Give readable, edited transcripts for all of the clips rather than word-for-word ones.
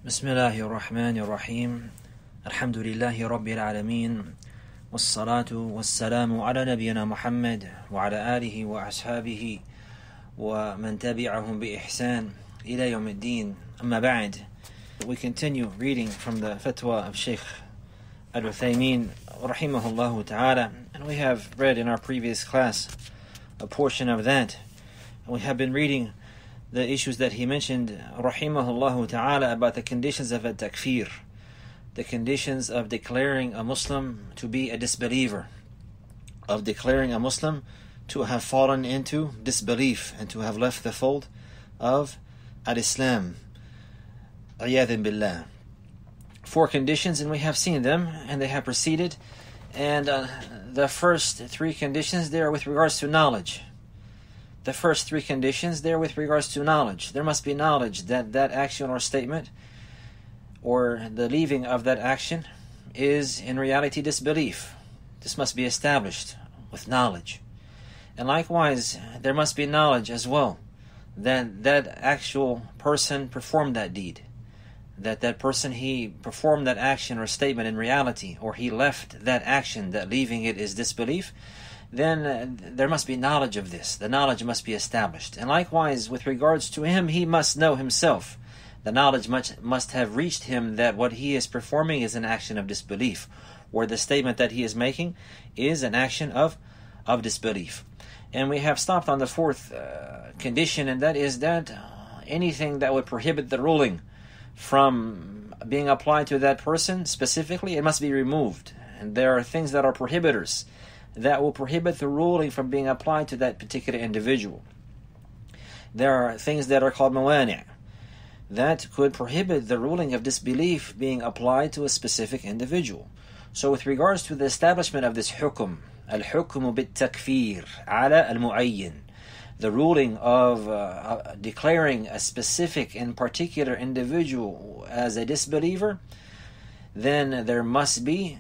بسم الله الرحمن الرحيم الحمد لله رب العالمين والصلاة والسلام على نبينا محمد وعلى آله وأصحابه ومن تبعهم بإحسان إلى يوم الدين. أما بعد, we continue reading from the fatwa of Sheikh Al-Uthaymin rahimahullah ta'ala, and we have read in our previous class a portion of that. We have been reading the issues that he mentioned rahimahullah ta'ala about the conditions of a takfir, the conditions of declaring a Muslim to be a disbeliever, of declaring a Muslim to have fallen into disbelief and to have left the fold of al-Islam. Iyadhan billah. 4 conditions, and we have seen them, and they have proceeded. And the first 3 conditions, they are with regards to knowledge. The first 3 conditions, they are with regards to knowledge. There must be knowledge that that action or statement or the leaving of that action is in reality disbelief. This must be established with knowledge. And likewise, there must be knowledge as well that that actual person performed that deed, that that person, he performed that action or statement in reality, or he left that action, that leaving it is disbelief. Then there must be knowledge of this. The knowledge must be established. And likewise, with regards to him, he must know himself. The knowledge must have reached him that what he is performing is an action of disbelief, or the statement that he is making is an action of disbelief. And we have stopped on the 4th condition, and that is that anything that would prohibit the ruling from being applied to that person specifically, it must be removed. And there are things that are prohibitors that will prohibit the ruling from being applied to that particular individual. There are things that are called mawani' that could prohibit the ruling of disbelief being applied to a specific individual. So with regards to the establishment of this hukum, al-hukmu bit-takfir ala al-mu'ayyin, the ruling of declaring a specific and particular individual as a disbeliever, then there must be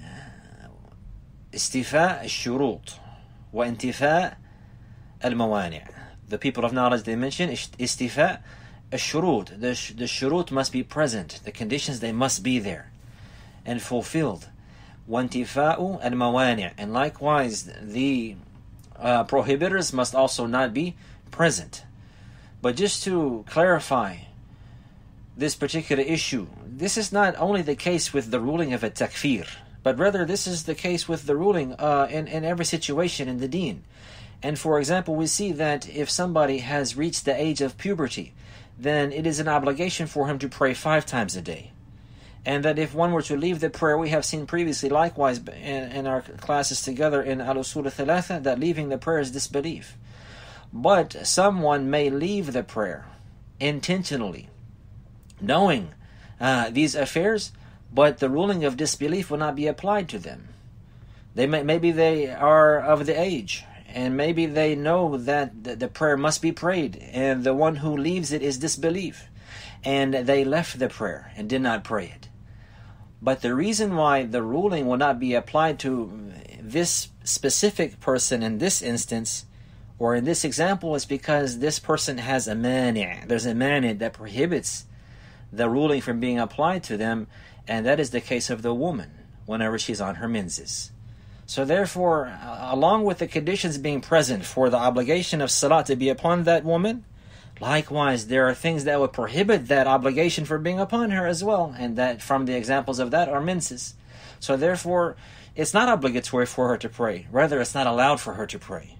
استيفاء الشروط وانتفاء الموانع. The people of knowledge, they mention استيفاء الشروط. The shurut must be present. The conditions, they must be there and fulfilled. وانتفاء الموانع. And likewise, the prohibitors must also not be present. But just to clarify this particular issue, this is not only the case with the ruling of a takfir, but rather this is the case with the ruling in every situation in the deen. And for example, we see that if somebody has reached the age of puberty, then it is an obligation for him to pray 5 times a day. And that if one were to leave the prayer, we have seen previously, likewise in our classes together in Al-Usul al-Thalatha, that leaving the prayer is disbelief. But someone may leave the prayer intentionally, knowing these affairs, but the ruling of disbelief will not be applied to them. Maybe they are of the age, and maybe they know that the prayer must be prayed, and the one who leaves it is disbelief, and they left the prayer and did not pray it. But the reason why the ruling will not be applied to this specific person in this instance, or in this example, is because this person has a mani'. There's a mani' that prohibits the ruling from being applied to them, and that is the case of the woman whenever she's on her menses. So therefore, along with the conditions being present for the obligation of salat to be upon that woman, likewise there are things that would prohibit that obligation from being upon her as well, and that from the examples of that are menses. So therefore, it's not obligatory for her to pray. Rather, it's not allowed for her to pray.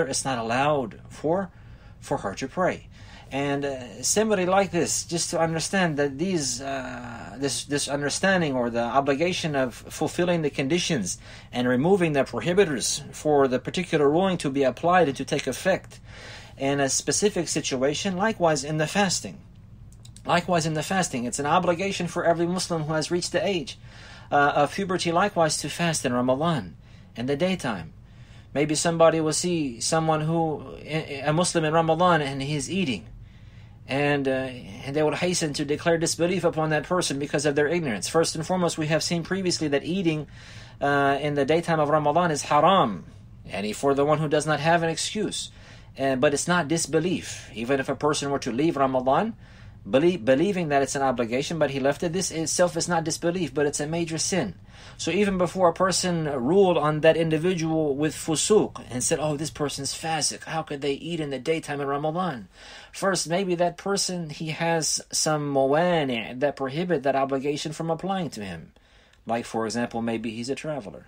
And somebody like this, just to understand that this understanding or the obligation of fulfilling the conditions and removing the prohibitors for the particular ruling to be applied and to take effect in a specific situation, likewise in the fasting. It's an obligation for every Muslim who has reached the age of puberty, likewise, to fast in Ramadan in the daytime. Maybe somebody will see someone a Muslim in Ramadan, and he's eating. And they will hasten to declare disbelief upon that person because of their ignorance. First and foremost, we have seen previously that eating in the daytime of Ramadan is haram, and for the one who does not have an excuse. But it's not disbelief. Even if a person were to leave Ramadan believing that it's an obligation, but he left it. This itself is not disbelief, but it's a major sin. So even before a person ruled on that individual with fusuq and said, oh, this person's fasiq, how could they eat in the daytime in Ramadan? First, maybe that person, he has some mawani' that prohibit that obligation from applying to him. Like, for example, maybe he's a traveler.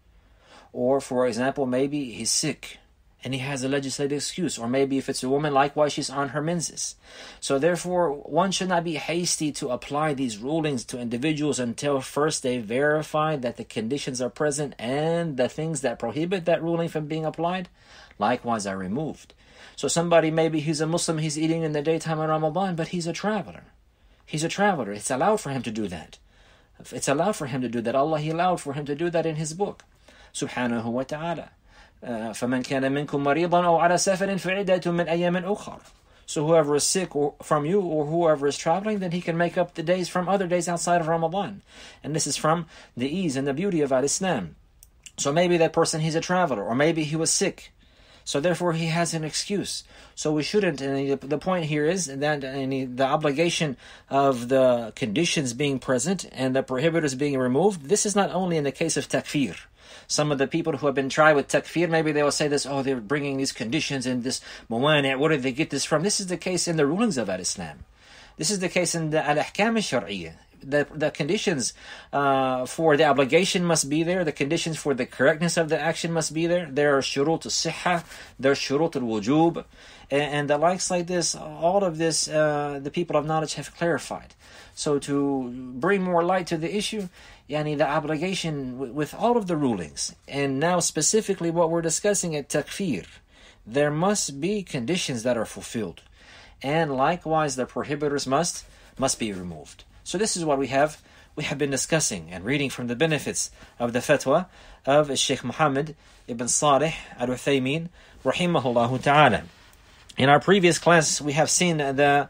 Or, for example, maybe he's sick and he has a legislative excuse. Or maybe if it's a woman, likewise, she's on her menses. So therefore, one should not be hasty to apply these rulings to individuals until first they verify that the conditions are present and the things that prohibit that ruling from being applied, likewise, are removed. So somebody, maybe he's a Muslim, he's eating in the daytime in Ramadan, but he's a traveler. He's a traveler. It's allowed for him to do that. It's allowed for him to do that. Allah, He allowed for him to do that in His book. Subhanahu wa ta'ala. فَمَنْ كَانَ مِنْكُمْ مَرِيضًا أَوْ عَلَى سَفَرٍ فَعِدَّةٌ مِنْ أَيَّامٍ أُخَرٍ. So whoever is sick from you or whoever is traveling, then he can make up the days from other days outside of Ramadan. And this is from the ease and the beauty of Al-Islam. So maybe that person, he's a traveler, or maybe he was sick. So therefore he has an excuse. So we shouldn't, and the point here is that the obligation of the conditions being present and the prohibitors being removed, this is not only in the case of takfir. Some of the people who have been tried with takfir, maybe they will say this, oh, they're bringing these conditions and this mawani', where did they get this from? This is the case in the rulings of Al-Islam. This is the case in the al-ahkam al-shar'iyyah. The conditions for the obligation must be there. The conditions for the correctness of the action must be there. There are shurut al-sihha, there are shurut al-wujub, and the likes like this. All of this, the people of knowledge have clarified. So to bring more light to the issue, the obligation with all of the rulings, and now specifically what we're discussing at takfir, there must be conditions that are fulfilled, and likewise the prohibitors must be removed. So this is what we have been discussing and reading from the benefits of the fatwa of Sheikh Muhammad ibn Salih al-Uthaymin rahimahullah ta'ala. In our previous class, we have seen the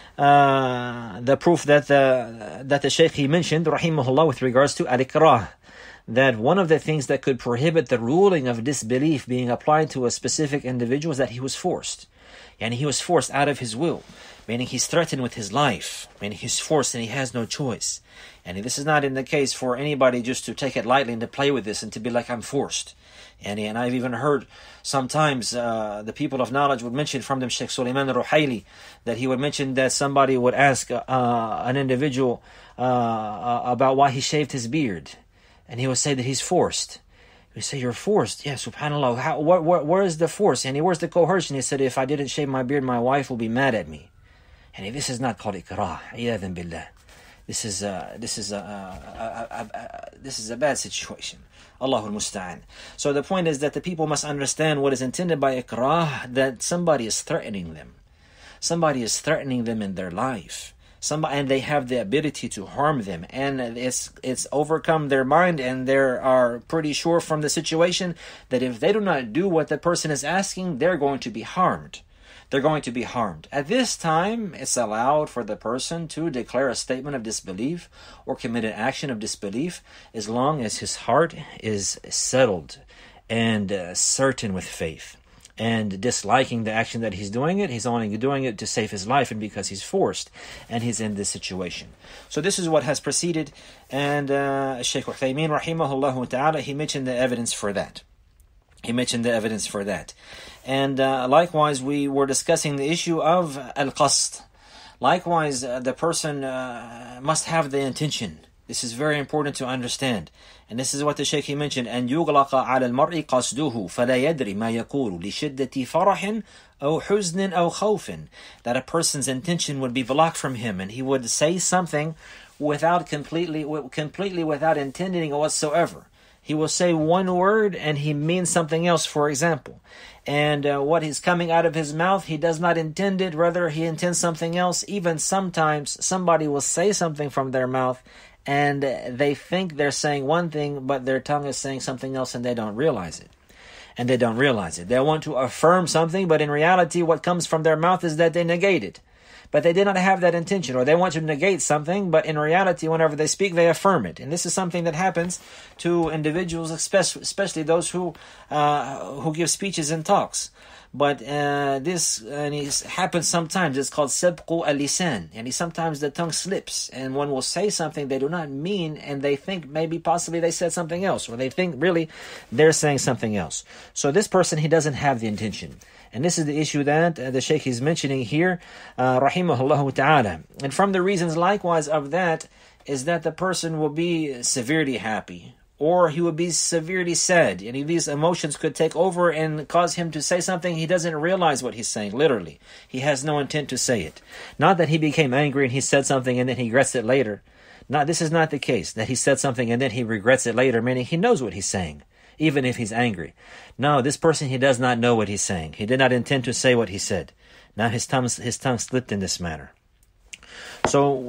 proof that the Sheikh he mentioned rahimahullah with regards to al-ikrah, that one of the things that could prohibit the ruling of disbelief being applied to a specific individual is that he was forced. And he was forced out of his will, meaning he's threatened with his life, meaning he's forced and he has no choice. And this is not in the case for anybody just to take it lightly and to play with this and to be like, I'm forced. And I've even heard sometimes the people of knowledge would mention from them, Sheikh Sulaiman al-Ruhaili, that he would mention that somebody would ask an individual about why he shaved his beard. And he would say that he's forced. We say, you're forced? Yeah, subhanAllah. Where is the force? And where's the coercion? He said, if I didn't shave my beard, my wife will be mad at me. And this is not called ikrah. Iyadhan billah. This is a bad situation. Allahul Musta'an. So the point is that the people must understand what is intended by ikrah, that somebody is threatening them. Somebody is threatening them in their life. And they have the ability to harm them, and it's overcome their mind, and they are pretty sure from the situation that if they do not do what the person is asking, they're going to be harmed. They're going to be harmed. At this time, it's allowed for the person to declare a statement of disbelief or commit an action of disbelief as long as his heart is settled and certain with faith. And disliking the action that he's doing it, he's only doing it to save his life and because he's forced and he's in this situation. So this is what has preceded, and Shaykh Uthaymin rahimahullah ta'ala, he mentioned the evidence for that. And likewise, we were discussing the issue of al-qasd. Likewise, the person must have the intention. This is very important to understand. And this is what the Shaykh mentioned. أن يغلق على المرء قصده فلا يدري ما يقول لشدة فرح أو حزن أو خوف. That a person's intention would be blocked from him, and he would say something completely without intending it whatsoever. He will say one word and he means something else, for example. And what is coming out of his mouth, he does not intend it, rather he intends something else. Even sometimes somebody will say something from their mouth and they think they're saying one thing, but their tongue is saying something else, and they don't realize it. They want to affirm something, but in reality what comes from their mouth is that they negate it. But they did not have that intention, or they want to negate something, but in reality whenever they speak, they affirm it. And this is something that happens to individuals, especially those who give speeches and talks. But this happens sometimes. It's called sabqu al-lisan. And sometimes the tongue slips, and one will say something they do not mean, and they think maybe possibly they said something else, or they think really they're saying something else. So this person, he doesn't have the intention. And this is the issue that the Shaykh is mentioning here, rahimahullah ta'ala. And from the reasons likewise of that is that the person will be severely happy, or he would be severely sad. And these emotions could take over and cause him to say something he doesn't realize what he's saying, literally. He has no intent to say it. Not that he became angry and he said something and then he regrets it later. This is not the case, that he said something and then he regrets it later, meaning he knows what he's saying, even if he's angry. No, this person, he does not know what he's saying. He did not intend to say what he said. Now his tongue slipped in this manner. So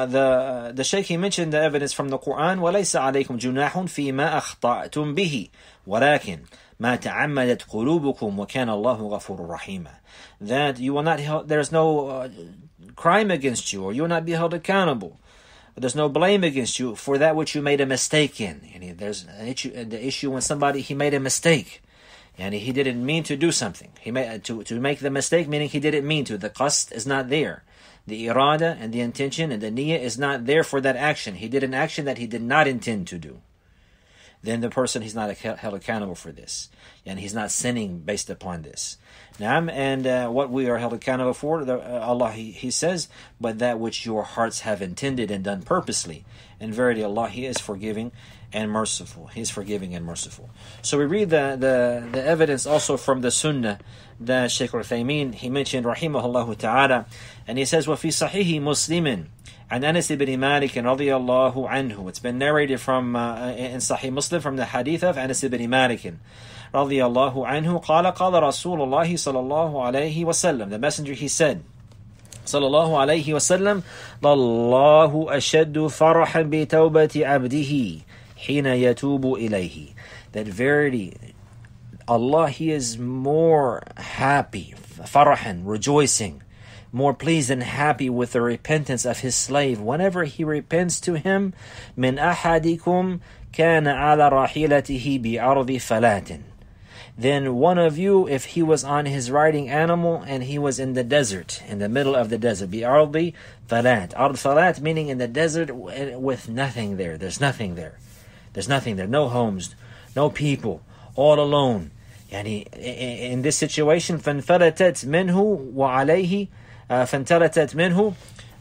the Shaykh, he mentioned the evidence from the Quran. وَلَيْسَ عَلَيْكُمْ جُنَاحٌ فِي مَا أَخْطَأْتُمْ بِهِ وَلَكِنْ مَا تَعَمَّدَتْ قُلُوبُكُمْ وَكَانَ اللَّهُ غَفُورٌ رَحِيمًا. That you will not, there's no crime against you, or you will not be held accountable. There's no blame against you for that which you made a mistake in. And there's the issue when somebody, he made a mistake, and he didn't mean to do something. He made to make the mistake, meaning he didn't mean to. The qasd is not there. The irada and the intention and the niyyah is not there for that action. He did an action that he did not intend to do. Then the person, he's not held accountable for this, and he's not sinning based upon this. And what we are held accountable for, Allah, He says, but that which your hearts have intended and done purposely. And verily Allah, He is forgiving and merciful. He is forgiving and merciful. So we read the evidence also from the Sunnah that Shaykh Uthaymeen, he mentioned, rahimahullah ta'ala, and he says, وَفِي صَحِيحِ مُسْلِمٍ عن أنس بن مالك رضي الله عنه. It's been narrated from in Sahih Muslim from the hadith of Anas ibn Malik رضي الله عنه قال قال رسول الله صلى الله عليه وسلم. The messenger, he said, صلى الله عليه وسلم, الله أشد فرحا بتوبة عبده حين يتوب إليه. That verily Allah, He is more happy, farahan, rejoicing, more pleased and happy with the repentance of His slave whenever he repents to Him. من أحدكم كان على راحلته بأرض فلات. Then one of you, if he was on his riding animal and he was in the desert, in the middle of the desert, بأرض فلات. Ard falat meaning in the desert with nothing there. There's nothing there. There's nothing there. No homes, no people, all alone. يعني in this situation, فانفلتت منه وعليه فانفلتت منه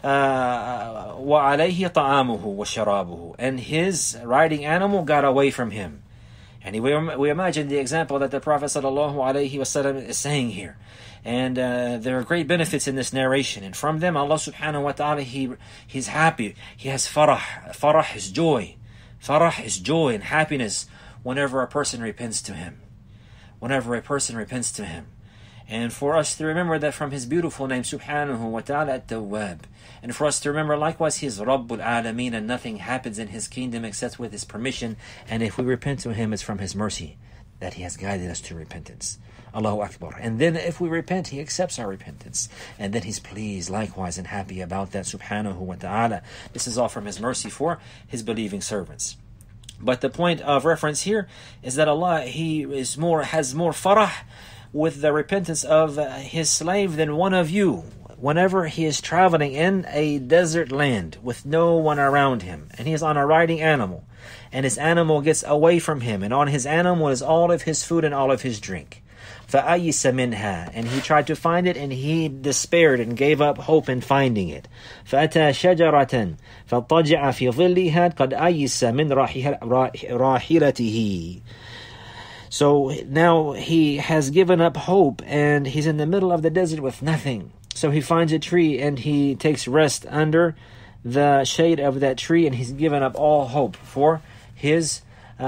وعليه طعامه وشرابه. And his riding animal got away from him. And we imagine the example that the Prophet ﷺ is saying here. And there are great benefits in this narration. And from them, Allah subhanahu wa ta'ala, He's happy. He has farah. Farah is joy. Farah is joy and happiness whenever a person repents to Him. Whenever a person repents to Him. And for us to remember that from His beautiful name, subhanahu wa ta'ala, at-Tawwab. And for us to remember likewise He is Rabbul Alameen, and nothing happens in His kingdom except with His permission. And if we repent to Him, it's from His mercy that He has guided us to repentance. Allahu Akbar. And then if we repent, He accepts our repentance. And then He's pleased likewise and happy about that, subhanahu wa ta'ala. This is all from His mercy for His believing servants. But the point of reference here is that Allah, He has more farah with the repentance of His slave than one of you. Whenever he is traveling in a desert land with no one around him, and he is on a riding animal, and his animal gets away from him, and on his animal is all of his food and all of his drink. فَأَيِّسَ مِنْهَا. And he tried to find it, and he despaired and gave up hope in finding it. فَأَتَى شَجَرَةً فَاضْطَجَعَ فِي ظِلِّهَا قَدْ أَيِّسَ مِنْ راحِلَتِهِ. So now he has given up hope, and he's in the middle of the desert with nothing. So he finds a tree, and he takes rest under the shade of that tree, and he's given up all hope for his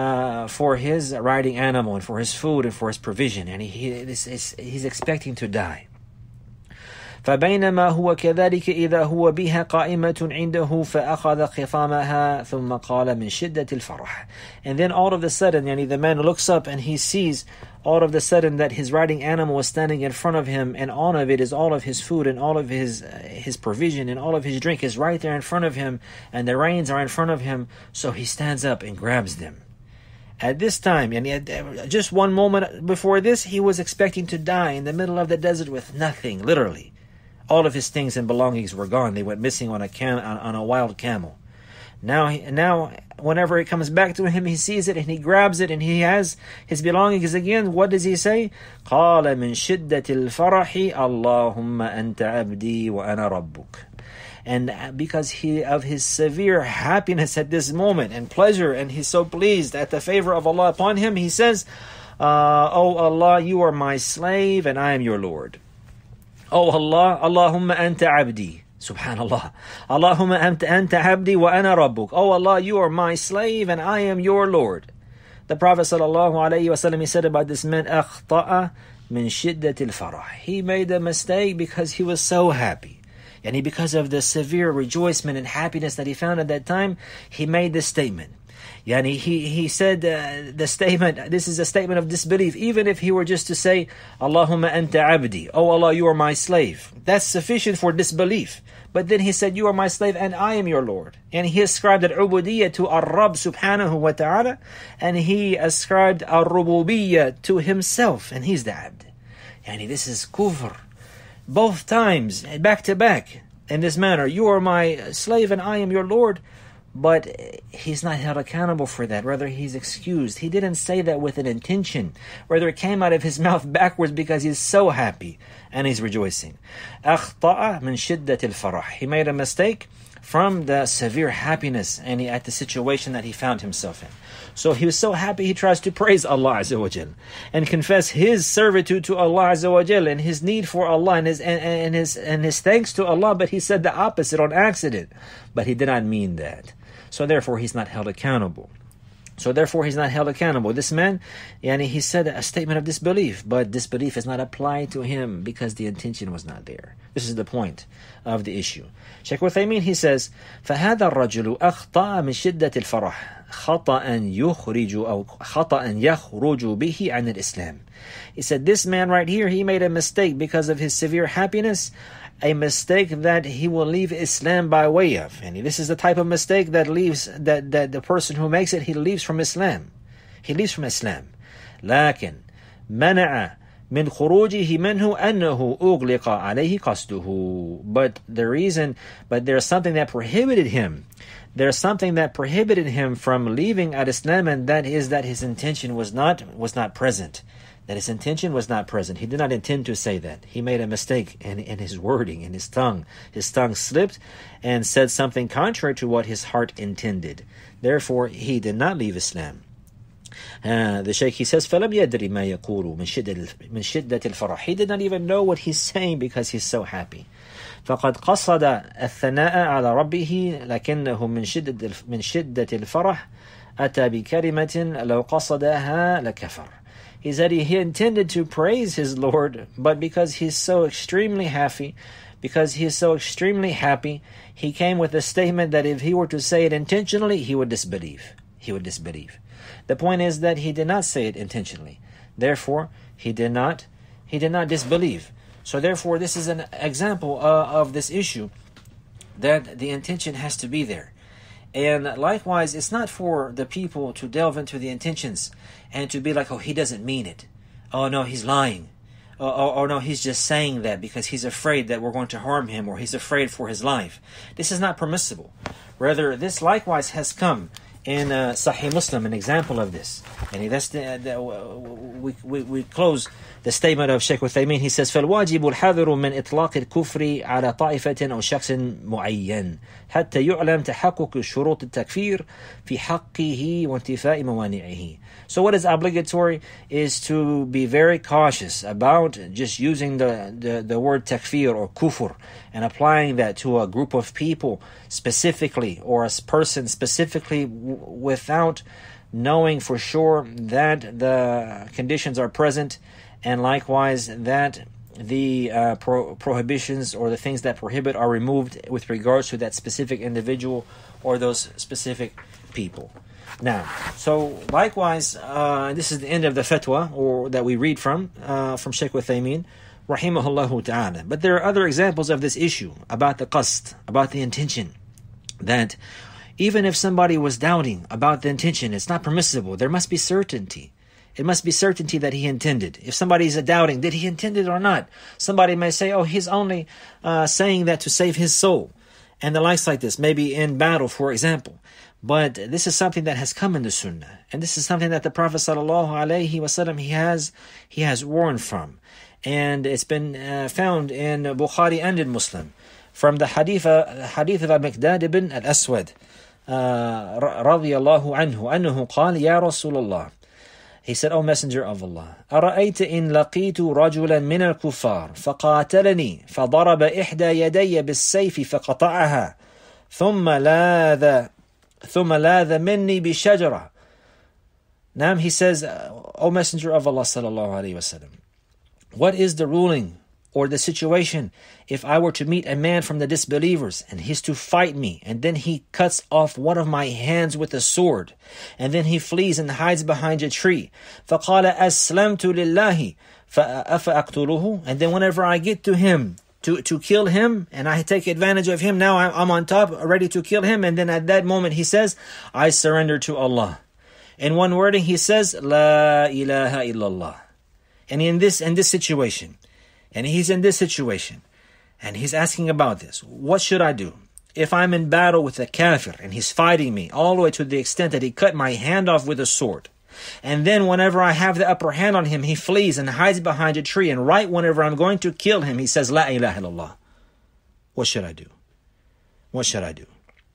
riding animal, and for his food, and for his provision, and he's expecting to die. فبينما هو كذلك إذا هو بها قائمة عنده فأخذ خطامها ثم قال من شدة الفرح. And then all of a sudden, the man looks up and he sees all of a sudden that his riding animal is standing in front of him, and on of it is all of his food and all of his provision and all of his drink is right there in front of him, and the reins are in front of him. So he stands up and grabs them. At this time, and just one moment before this, he was expecting to die in the middle of the desert with nothing, literally. All of his things and belongings were gone. They went missing on a wild camel. Now, whenever it comes back to him, he sees it and he grabs it and he has his belongings again. What does he say? قال من شدة الفرح اللهم أنت عبدي وأنا ربك. And because of his severe happiness at this moment and pleasure, and he's so pleased at the favor of Allah upon him, he says, "Oh Allah, you are my slave and I am your Lord. Oh Allah, Allahumma anta abdi." Subhanallah. Allahumma anta abdi wa ana rabbuk. Oh Allah, you are my slave and I am your Lord. The Prophet ﷺ, he said about this man, أخطأ من شدة الفرح. He made a mistake because he was so happy. And because of the severe rejoicement and happiness that he found at that time, he made this statement. Yani he said the statement, this is a statement of disbelief. Even if he were just to say, Allahumma anta abdi, oh Allah, you are my slave. That's sufficient for disbelief. But then he said, you are my slave and I am your Lord. And he ascribed al-ubudiyyah to Ar-Rabb subhanahu wa ta'ala. And he ascribed al-rububiyyah to himself. And he's the abd. Yani this is kufr. Both times, back to back, in this manner. You are my slave and I am your Lord. But he's not held accountable for that. Rather, he's excused. He didn't say that with an intention. Rather, it came out of his mouth backwards because he's so happy and he's rejoicing. أخطأ من شدة الفرح. He made a mistake from the severe happiness and at the situation that he found himself in. So he was so happy, he tries to praise Allah Azza wa Jal and confess his servitude to Allah Azza wa Jal and his need for Allah and his thanks to Allah. But he said the opposite on accident. But he did not mean that. So therefore, he's not held accountable. This man, he said a statement of disbelief, but disbelief is not applied to him because the intention was not there. This is the point of the issue. Shaykh Uthaymeen, he says, فَهَذَا الرَّجُلُ أَخْطَأَ مِنْ شِدَّةِ الْفَرَحِ خَطَأً يَخْرُجُ بِهِ عَنِ الْإِسْلَامِ. He said, this man right here, he made a mistake because of his severe happiness, a mistake that he will leave Islam by way of. And this is the type of mistake that the person who makes it, he leaves from Islam. لكن منع من خروجه منه أنه أغلق عليه قصده. But there's something that prohibited him. There's something that prohibited him from leaving at Islam, and that is that his intention was not present. That his intention was not present. He did not intend to say that. He made a mistake in his wording, in his tongue. His tongue slipped and said something contrary to what his heart intended. Therefore, he did not leave Islam. The Shaykh, he says, فَلَمْ يَدْرِ مَا يَقُولُ مِنْ شِدَّةِ الْفَرَحِ. He did not even know what he's saying because he's so happy. فقد قصد الثناء على ربه لكنه من شدة الفرح أتى بكلمة لو قصدها لكفر. He said he intended to praise his Lord, but because he's so extremely happy, he came with a statement that if he were to say it intentionally, he would disbelieve. The point is that he did not say it intentionally. Therefore, he did not disbelieve. So therefore, this is an example of this issue, that the intention has to be there. And likewise, it's not for the people to delve into the intentions and to be like, oh, he doesn't mean it. Oh, no, he's lying. Or no, he's just saying that because he's afraid that we're going to harm him, or he's afraid for his life. This is not permissible. Rather, this likewise has come in Sahih Muslim, an example of this. And that's we close the statement of Shaykh Uthaymeen. He says, فَالْوَاجِبُ الْحَذْرُ مِنْ إِطْلَاقِ الْكُفْرِ عَلَى طَائِفَةٍ أَوْ شَخْصٍ مُعَيَّنٍ حتى يعلم تحقق شروط التكفير في حقه وانتفاء موانعه. So what is obligatory is to be very cautious about just using the word takfir or kufr and applying that to a group of people specifically, or a person specifically, without knowing for sure that the conditions are present, and likewise that the prohibitions or the things that prohibit are removed with regards to that specific individual or those specific people. Now, so likewise, this is the end of the fatwa, or that we read from Shaykh Uthaymeen, rahimahullah ta'ala. But there are other examples of this issue, about the qasd, about the intention, that Even if somebody was doubting about the intention, it's not permissible. There must be certainty. It must be certainty that he intended. If somebody's doubting, did he intend it or not? Somebody may say, oh, he's only saying that to save his soul. And the likes like this, maybe in battle, for example. But this is something that has come in the Sunnah. And this is something that the Prophet ﷺ, he has warned from. And it's been found in Bukhari and in Muslim. From the hadith of Al-Miqdad ibn al-Aswad, radiyallahu anhu, أنه قال يا رسول الله. He said, O Messenger of Allah, أرأيت إن لقيت رجلا من الكفار فقاتلني فضرب إحدى يدي بالسيف فقطعها ثم لاذ مني بشجرة. Now he says, O Messenger of Allah sallallahu alayhi wasallam, what is the ruling or the situation if I were to meet a man from the disbelievers and he's to fight me, and then he cuts off one of my hands with a sword, and then he flees and hides behind a tree. فَقَالَ أَسْلَمْتُ لِلَّهِ فَأَقْتُلُهُ. And then whenever I get to him, to kill him, and I take advantage of him, now I'm on top, ready to kill him, and then at that moment he says, I surrender to Allah. In one wording he says, La ilaha illallah. And in this situation, and he's in this situation, and he's asking about this. What should I do? If I'm in battle with a kafir, and he's fighting me, all the way to the extent that he cut my hand off with a sword. And then whenever I have the upper hand on him, he flees and hides behind a tree. And right whenever I'm going to kill him, he says, La ilaha illallah. What should I do? What should I do?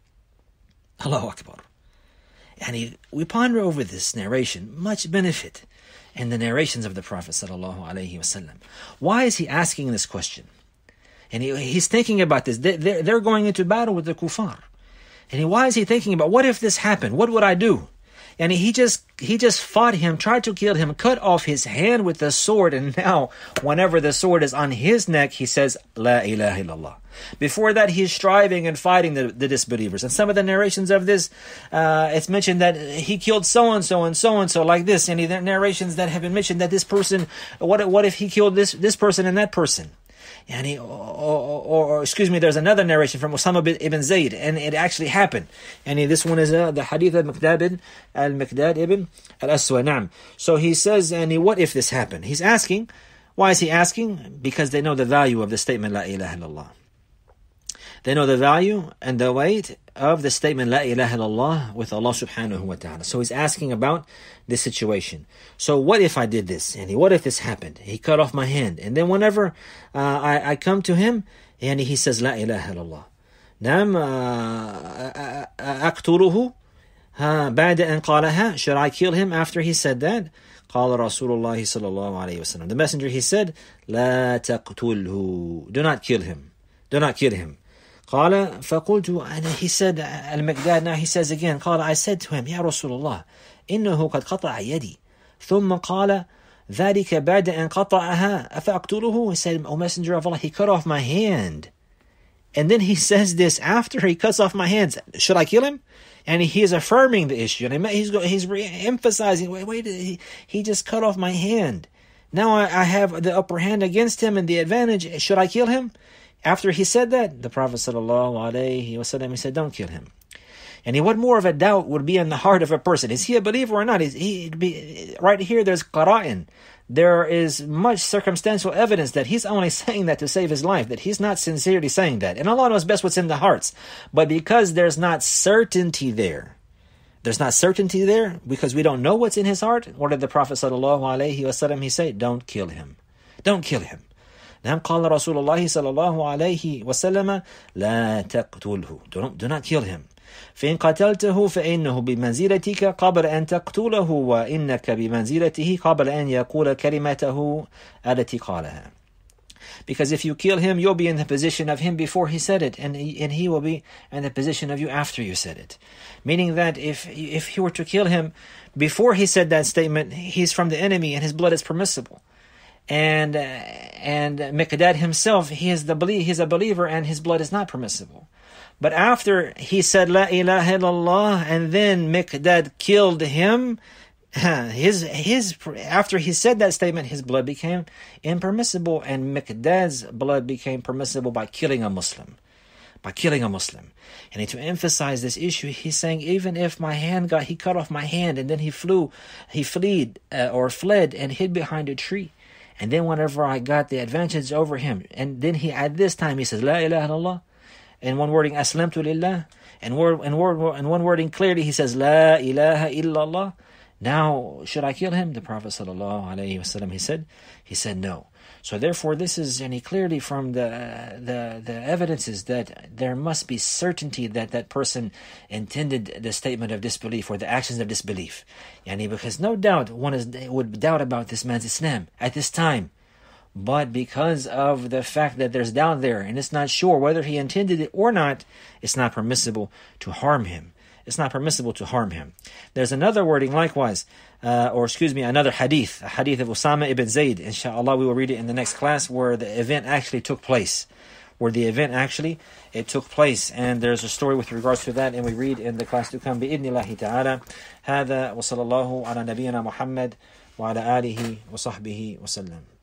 Allahu Akbar. And we ponder over this narration, much benefit in the narrations of the Prophet ﷺ. Why is he asking this question? And he's thinking about this. They're going into battle with the kuffar. And why is he thinking about, what if this happened? What would I do? And he just fought him, tried to kill him, cut off his hand with the sword. And now, whenever the sword is on his neck, he says, La ilaha illallah. Before that, he's striving and fighting the disbelievers. And some of the narrations of this, it's mentioned that he killed so-and-so and so-and-so like this. And the narrations that have been mentioned that this person, what if he killed this person and that person? And excuse me, there's another narration from Usama ibn Zayd, and it actually happened. And this one is the hadith of Al-Miqdad ibn al-Aswad. So he says, and what if this happened? He's asking. Why is he asking? Because they know the value of the statement, La ilaha illallah. They know the value and the weight of the statement, La ilaha illallah, with Allah subhanahu wa ta'ala. So he's asking about this situation. So what if I did this? And what if this happened? He cut off my hand. And then whenever I come to him, and he says, La ilaha illallah. Nam أقتله بعد أن قالها. Should I kill him after he said that? قال رسول الله صلى الله عليه وسلم. The messenger, he said, لا تقتله. Do not kill him. Do not kill him. قال فقلت, and he said, Al-Miqdad, now he says again, قال, I said to him, يا رسول الله إنه قد قطع يدي ثم قال ذلك بعد أن قطعها أفأقتله. He said, O Messenger of Allah, he cut off my hand. And then he says this after he cuts off my hands. Should I kill him? And he is affirming the issue. And he's emphasizing, wait, he just cut off my hand. Now I have the upper hand against him and the advantage. Should I kill him? After he said that, the Prophet ﷺ, he said, don't kill him. And what more of a doubt would be in the heart of a person? Is he a believer or not? Right here, there's qara'in. There is much circumstantial evidence that he's only saying that to save his life, that he's not sincerely saying that. And Allah knows best what's in the hearts. But because there's not certainty there, because we don't know what's in his heart, what did the Prophet ﷺ, he say? Don't kill him. Don't kill him. نعم قال رسول الله صلى الله عليه وسلم لا تقتله. Do not kill him. فإن قتلته فإنه بمنزلتك قبل أن تقتله وإنك بمنزلته قبل أن يقول كلمته التي قالها. Because if you kill him, you'll be in the position of him before he said it, and he will be in the position of you after you said it. Meaning that if you were to kill him before he said that statement, he's from the enemy and his blood is permissible. And Miqdad himself, he's a believer and his blood is not permissible. But after he said La ilaha illallah and then Miqdad killed him, after he said that statement, his blood became impermissible, and Miqdad's blood became permissible by killing a Muslim. by killing a Muslim. And to emphasize this issue, he's saying, even if he cut off my hand, and then he fled and hid behind a tree. And then whenever I got the advantage over him, and then at this time he says, La ilaha illallah. In one wording, Aslamtu lillah. And one wording clearly, he says, La ilaha illallah. Now, should I kill him? The Prophet ﷺ, he said no. So therefore, this is clearly from the evidences that there must be certainty that that person intended the statement of disbelief or the actions of disbelief. Because no doubt one would doubt about this man's Islam at this time. But because of the fact that there's doubt there and it's not sure whether he intended it or not, it's not permissible to harm him. It's not permissible to harm him. There's another wording likewise, another hadith, a hadith of Usama ibn Zayd. Inshallah, we will read it in the next class, where the event actually took place. It took place. And there's a story with regards to that, and we read in the class to come, bi'idhnillahi ta'ala. هذا وصلى الله على نبينا محمد وعلى آله وصحبه وسلم.